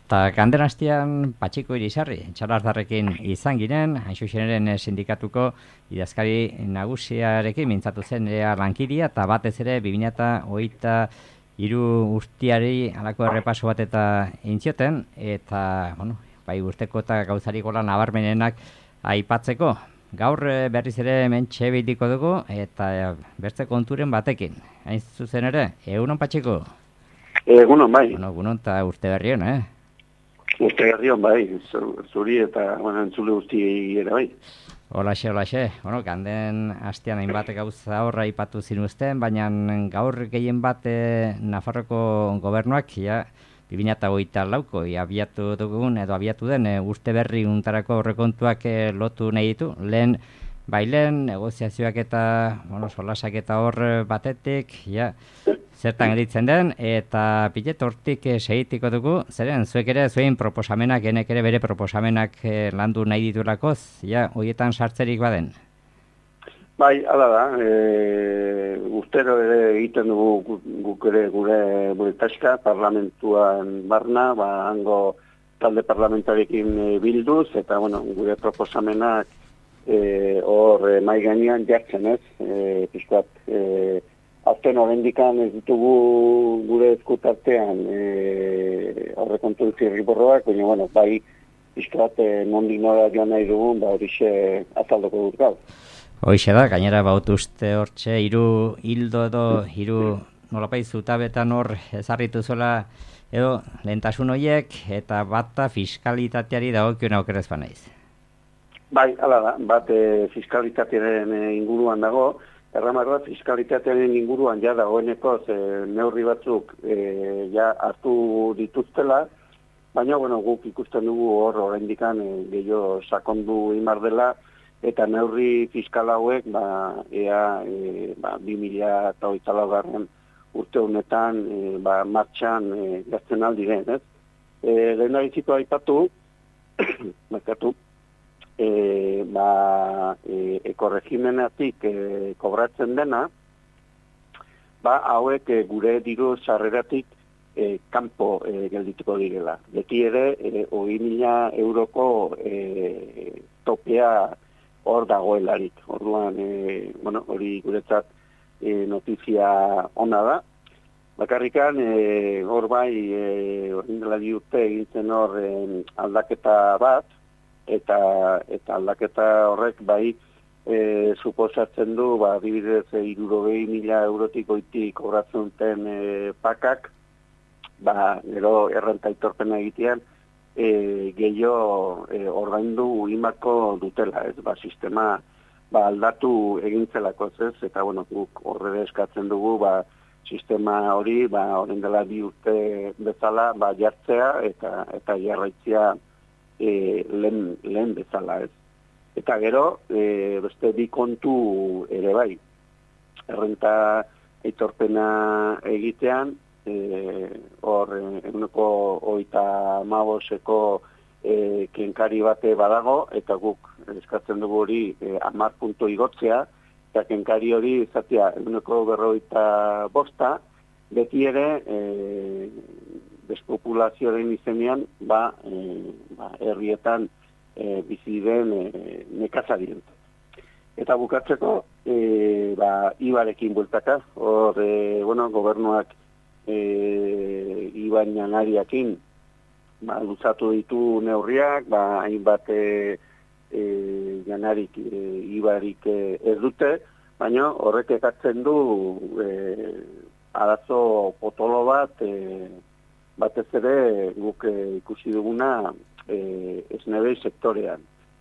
Ta ganden hastian Patxiko Irisarri, Txalardarrekin izan ginen, hain zuzeneren sindikatuko idazkari nagusiarekin mintzatu zen ere lankidia, eta batez ere 2023 urtiari alako errepaso bat eta intzioten, eta, bai urteko eta gauzarik gola nabarmenenak aipatzeko. Gaur berriz ere mentxe behitiko dugu, eta bertze konturen batekin. Hain zuzen ere, egunon Patxiko? Egunon, bai. Egunon eta urte berrion, Urte berrion, bai. Zuri eta entzule guzti ere, bai. Olaxe. Ganden hastean hainbat gauza horra aipatu zinuzten, baina gaur gehien bat Nafarroko gobernuak, 2024ko abiatu dugun edo abiatu den urte berri untarako aurrekontuak lotu nahi ditu. Lehen negoziazioak eta solasak eta hor batetik, zertan editzen den, eta pilet hortik segitiko dugu, zeren zuek ere zuen proposamenak, genek ere bere proposamenak landu nahi diturakoz, horietan sartzerik baden. Bai, ala da, urtero ere egiten dugu guk ere gure taska, parlamentuan barna, hango talde parlamentariekin bilduz, eta gure proposamenak hor mai gainean jartzen ez, pixkat, azten horrendikan ez ditugu gure eskutartean aurrekontu zirriborroak, baina, bai, pixkat, nondik nora joan nahi dugun, horixe azaldoko dut gaur. Hoixe da, gainera bautuzte hortxe, hiru nolapait zutabetan hor ezarritu zuela edo lehentasun horiek eta bata fiskalitateari dagokion aukerez banaiz. Bai, hala da, bat fiskalitatearen inguruan dago, erramarra fiskalitatearen inguruan dagoeneko neurri batzuk hartu dituztela, baina guk ikusten dugu hor oraindikan gehiago sakondu imar dela, eta neurri fiskal hauek ea 2024 urte honetan martxan gazten aldiren, ez? Lehen abizitu aipatu, ekoregimenetik kobratzen dena, hauek gure diru sarreratik kanpo geldituko direla. Beti ere, 20.000 euroko topea hor dagoelarik. Orduan, hori guretzat notizia ona da. Bakarrikan, hor bai, dela urte egintzen hor aldaketa bat, eta aldaketa horrek bai suposatzen du, adibidez, 60.000 eurotik goiti kobratzen duten pakak, gero errenta aitorpena egitean, gehiago ordaindu imako dutela, ez, sistema aldatu egintzelako ez, eta guk horre eskatzen dugu, sistema hori, horren dela 2 urte bezala, jartzea eta jarraitzea lehen bezala ez. Eta gero, beste bi kontu ere bai, errenta aitorpena egitean, hor eguneko 35eko kenkari bate badago, eta guk eskatzen dugu hori 10 puntu igotzea, eta kenkari hori izatea eguneko 45, beti ere despopulazioaren izenean herrietan bizi den nekazarien. Eta bukatzeko ibarekin bueltaka, hor gobernuak iban janariakin luzatu ditu neurriak, hainbat janarik ibarik ez dute, baina horrek ekartzen du arazo potolo bat, batez ere guk ikusi duguna esnebei sektorean.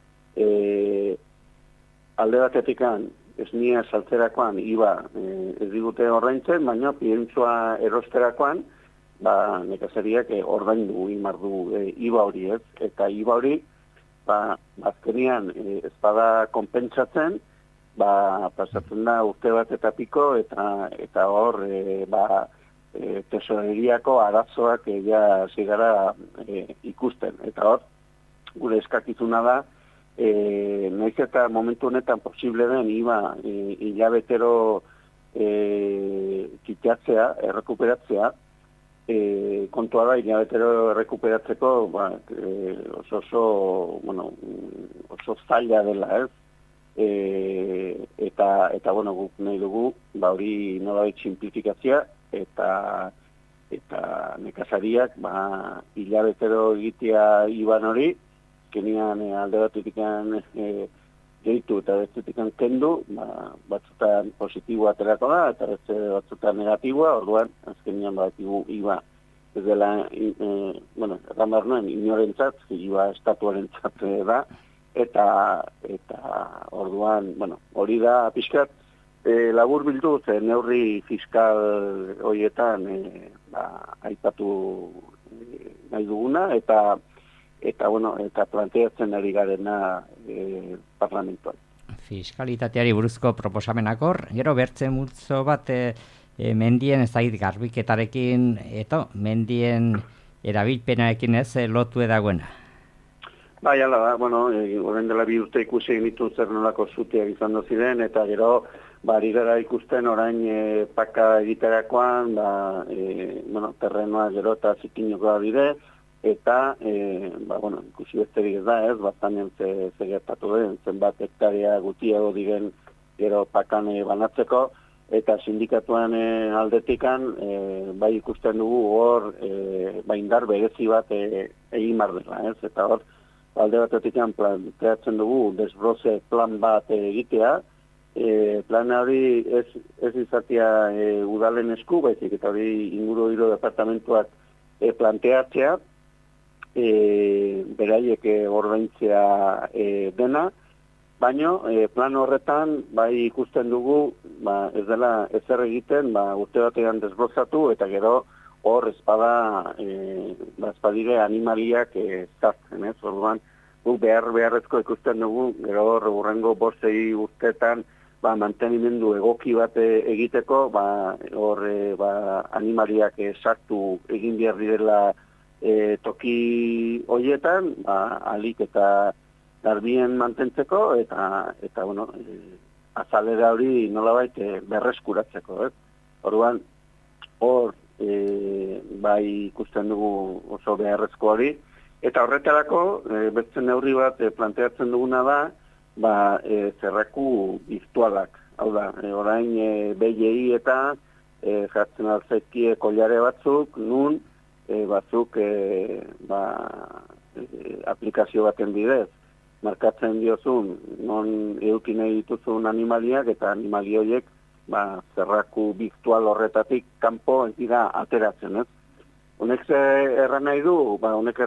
Alde batetikan esnia saltzerakoan iba ez digute ordaintzen, baina pientzua erosterakoan nekazariak ordaindu imar du iba hori ez, eta iba hori azkenean ez bada konpentsatzen, pasatzen da urte bat eta piko, eta hor tesoreriako arazoak zigara ikusten. Eta hor, gure eskakizuna da, nahiz eta momentu honetan posible den iba hilabetero kiteatzea, errekuperatzea, kontua da, hilabetero errekuperatzeko, oso zaila dela, ez? Eta guk nahi dugu, hori nolabait simplifikazioa, eta nekazariak, hilabetero egitea iban hori, kenian alde batutikan gehitu eta bestutikan kendu, batzutan positiboa aterako da, eta batzutan negatiboa, orduan, azkenian batigu iba, ez dela, erran behar nuen, inorentzat, iba estatuarentzat da, eta orduan, hori da pixkat, labur bildu, neurri fiskal horietan aipatu nahi duguna, eta planteatzen ari garena parlamentuan. Fiskalitateari buruzko proposamenakor, gero bertze multzo bat mendien ezagit garbiketarekin, mendien erabilpenarekin ez lotu edagoena. Bai, ala da, horren dela 2 urte ikusi egin zer nolako zuteak izan ziren, eta gero, ari gara ikusten orain paka egiterakoan, terrenoa gero eta zikinokoa dire, eta, ikusi besterik ez da, ez, bastanean gertatu den, zenbat hektarea gutiago diren gero pakan banatzeko, eta sindikatuan aldetikan, bai ikusten dugu hor, indar berezi bat egin bar dela, ez, eta hor, alde batetik planteatzen dugu desbroze plan bat egitea, plan hori ez izatea udalen esku, baizik eta hori inguru hiro departamentuak planteatzea, beraiek ordaintzea dena, baino plan horretan bai ikusten dugu ez dela ezer egiten urte batean desbrozatu eta gero hor ezpadire animaliak zartzen, ez? Orduan, guk beharrezko ikusten dugu, gero hurrengo 5 urteetan mantenimendu egoki bat egiteko, hor animaliak sartu egin behar direla toki horietan, alik eta garbien mantentzeko, eta azalera hori nolabait berreskuratzeko, ez? Orduan, hor bai ikusten dugu oso beharrezko hori, eta horretarako beste neurri bat planteatzen duguna da, zerraku virtualak. Hau da, orain BGI eta jartzen alzaizkie koilare batzuk, nun batzuk aplikazio baten bidez. Markatzen diozun, non eduki nahi dituzun animaliak, eta animali horiek zerraku virtual horretatik kanpo ez dira ateratzen, ez? Honek erran nahi du,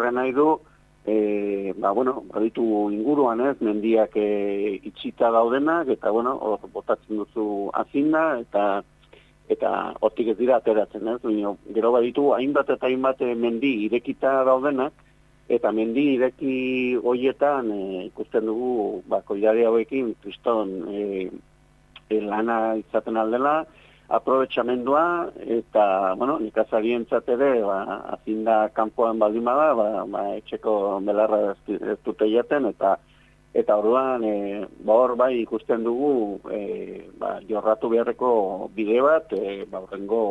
baditu inguruan, ez, mendiak itxita daudenak, eta hor botatzen duzu azinda, eta hortik ez dira ateratzen, ez? Gero baditu hainbat eta hainbat mendi irekita daudenak, eta mendi ireki horietan ikusten dugu koilare hauekin kriston lana izaten aldela, aprobetxamendua, eta, nekazarientzat ere, azinda kanpoan baldin bada, etxeko belarra ez dute jaten, eta orduan, hor bai ikusten dugu, jorratu beharreko bide bat, horrengo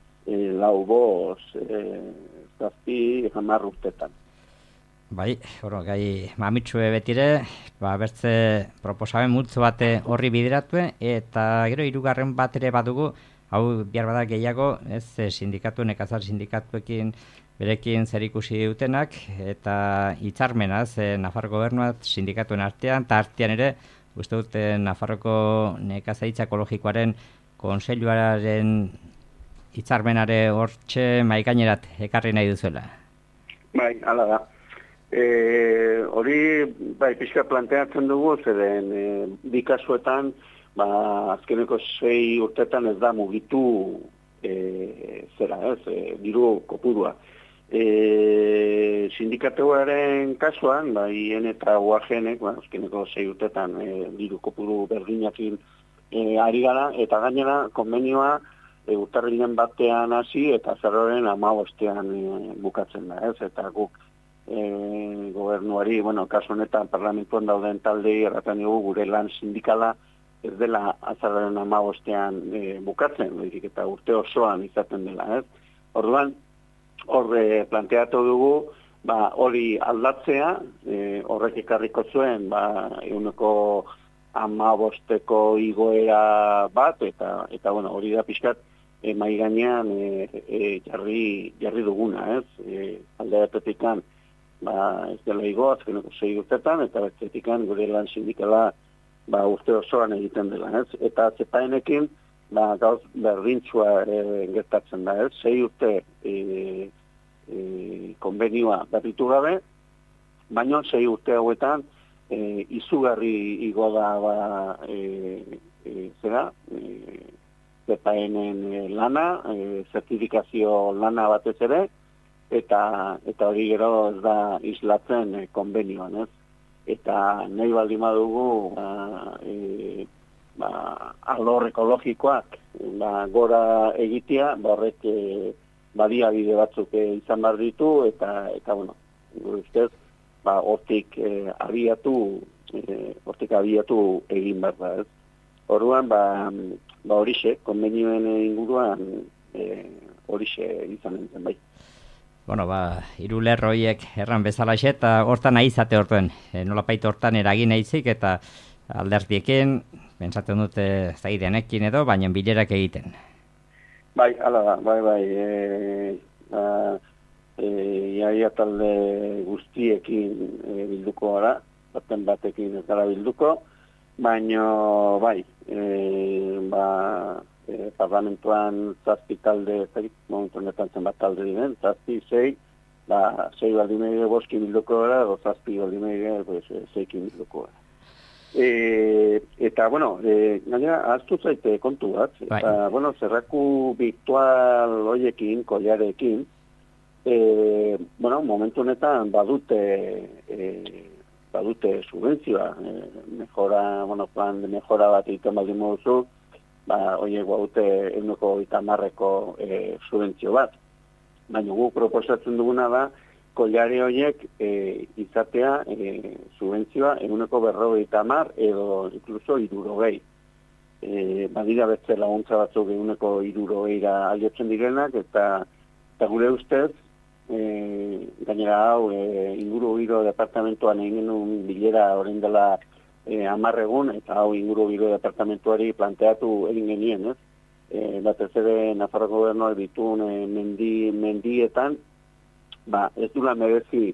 10 urtetan. Bai, gai mamitsue betire, bertze proposamen multzo bate horri bideratue, eta gero 3. bat ere badugu, hau behar bada gehiago, ez sindikatu, nekazal sindikatuekin berekin zer ikusi dutenak, eta hitzarmenaz, Nafar gobernuat sindikatuen artean, eta artean ere, uste dute Nafarroko nekazaritza ekologikoaren konseiluaren hitzarmenare hortxe maikainerat ekarri nahi duzuela. Bai, hala da. Hori, pixka planteatzen dugu, zeren bi kasuetan, azkeneko 6 urtetan ez da mugitu diru kopurua. Sindikatuaren kasuan, IN eta UAGNek, azkeneko 6 urtetan diru kopuru berdinakin ari gara, eta gainera konbenioa urtarrilen batean hasi eta azarroren 15ean bukatzen da, ez? Eta guk gobernuari, kasu honetan parlamentuan dauden taldei erraten dugu gure lan sindikala ez dela azarroren 15ean bukatzen, eta urte osoan izaten dela, ez? Orduan, horre planteatu dugu, hori aldatzea, horrek ekarriko zuen, euneko 15 igoera bat, eta bueno, hori da pixkat, mai gainean jarri duguna, ez? Alde batetikan, ez dela igo, azkeneko 6 urtetan, eta batetikan gure lan sindikala urte osoan egiten dela, ez? Eta ZPN-ekin, gauz berdintzua gertatzen da, ez? 6 urte konbenioa berritu gabe, baina 6 urte hauetan izugarri igo da ZPN-en lana, zertifikazio lana batez ere, eta hori gero ez da islatzen konbenioan, ez? Eta nahi baldin badugu alor ekologikoak gora egitea, horrek baliabide batzuk izan behar ditu, eta bueno, gure ustez, hortik abiatu egin behar da, ez? Orduan, horixe, konbenioen inguruan horixe izan nintzen, bai. Bueno, hiru lerro horiek erran bezalaxe, eta hortan nahi izate hortuen, nolapait hortan eragin nahizik, eta alderdiekin, pentsatzen dute zaidenekin edo, baina bilerak egiten. Bai, hala da, bai. Iaia talde guztiekin bilduko gara, batekin ez gara bilduko, baina bai, parlamentuan 7 talde, momentu honetan zenbat talde diren, 7, 6, 6 baldin egin boskin bilduko gara, 7 baldin egin 6 bilduko gara. Eta, bueno, gainera, ahaztu zaite kontu bat, eta, bueno, zerraku virtual hoiekin, kollarekin, bueno, momentu honetan badute subentzioa, plan de mejora bat egiten baldin moduzu, horiek badute 130 subentzio bat. Baina guk proposatzen duguna da, kollare horiek izatea subentzioa 150 edo inkluso 60. Badira beste laguntza batzuk 160ra aliotzen direnak, eta gure ustez, gainera hau ingurugiro departamentuan egin genuen bilera orain dela 10 egun, eta hau ingurugiro departamentuari planteatu egin genien, ez? Batez ere Nafarroko gobernuak dituen mendietan, ez dula merezi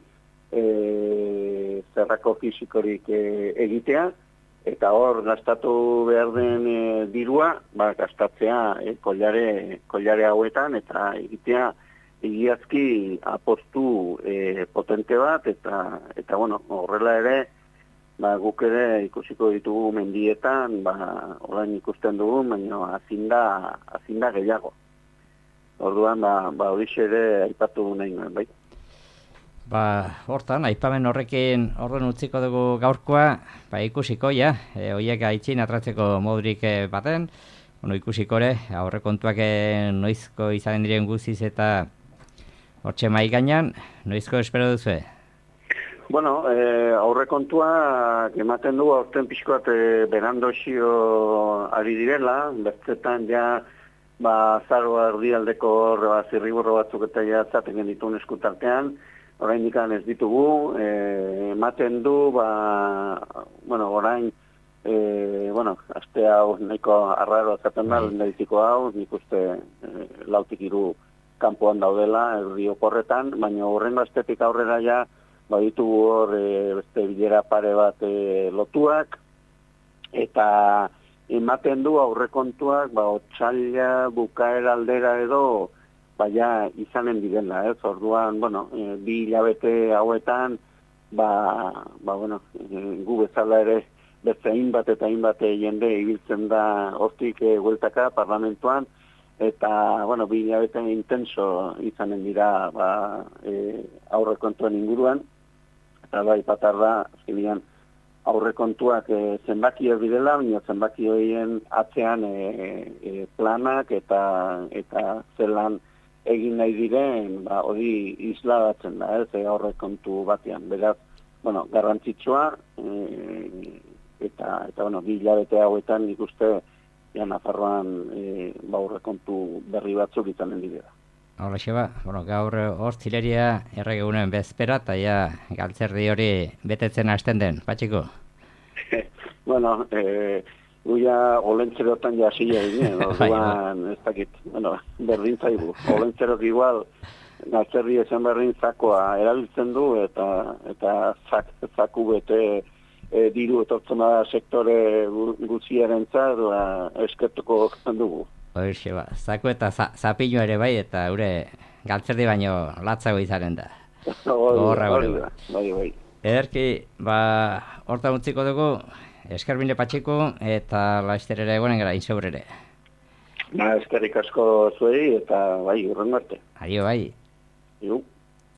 zerrako fisikorik egitea, eta hor gastatu behar den dirua, gastatzea kollare hauetan, eta egitea egiazki apostu potente bat, eta bueno, horrela ere, guk ere ikusiko ditugu mendietan, orain ikusten dugu, baina azinda gehiago. Orduan, horixe ere aipatu nahi nuen, bai. Hortan, aipamen horrekin horren utziko dugu gaurkoa, ikusiko, horiek aitzin atratzeko modurik baten, ikusiko ere, aurrekontuak noizko izanen diren guziz eta hortxe mai gainan, noizko espero duzu? Bueno, aurrekontuak ematen du aurten pixkoat berandoxio ari direla, bestetan ja zaro erdialdeko zirriborro batzuk eta ja zaten genituen eskutartean, orain dikan ez ditugu, ematen du, orain, aste hau nahiko arraro zaten da, lendabiziko hau, nik uste 4-3 kanpoan daudela, erdi oporretan, baina horren astetik aurrera ja, ditugu hor beste bilera pare bat lotuak, eta ematen du aurrekontuak, otsaila bukaera aldera edo, izanen direla, ez? Orduan, 2 hilabete hauetan, gu bezala ere, beste hainbat eta hainbat jende ibiltzen da hortik bueltaka parlamentuan, eta, 2 hilabete intenso izanen dira aurrekontuen inguruan, eta patarra, azkenean, aurrekontuak zenbaki ez direla, baina zenbaki horien atzean planak eta zelan egin nahi diren, hori isladatzen da, ez aurrekontu batean. Beraz, garrantzitsua, eta 2 hilabete hauetan ikuste, Nafarroan aurrekontu berri batzuk izanen dira. Horrexe ba, bueno, gaur hortzileria erregunen bezpera, eta ja galtzerdi hori betetzen hasten den, Patxiko? Bueno, guia olentzerotan jasila ginen, orduan ez dakit, bueno, berdin zaigu. Olentzerok igual, galtzerdi esan berdin zakoa erabiltzen du, eta zaku bete diru etortzen da sektore guztiaren zat, eskertuko dugu. Horrexe ba, zaku eta zapino ere bai, eta gure galtzerdi baino latzago izaren da. Bai. Ederki, horta utziko dugu, eskarbine Patxiko, eta laizter ere egonen gara, insobrere. Eskerrik asko zuei, eta bai, urren arte. Aio bai. Iu.